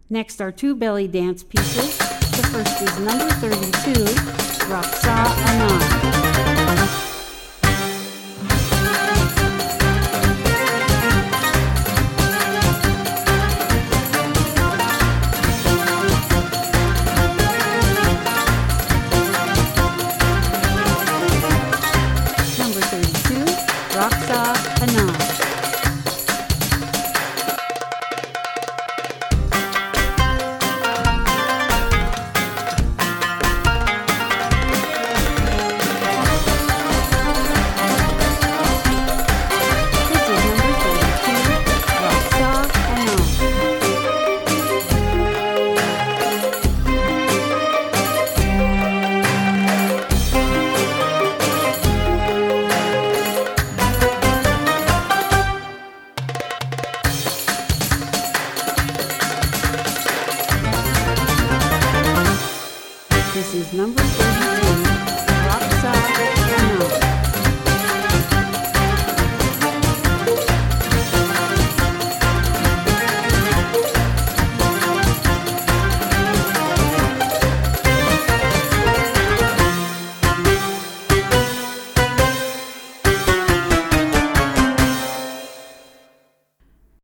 Next are two belly dance pieces. The first is number 32, Raksa Anand. Number 32, Raksa Anand. This is number 32.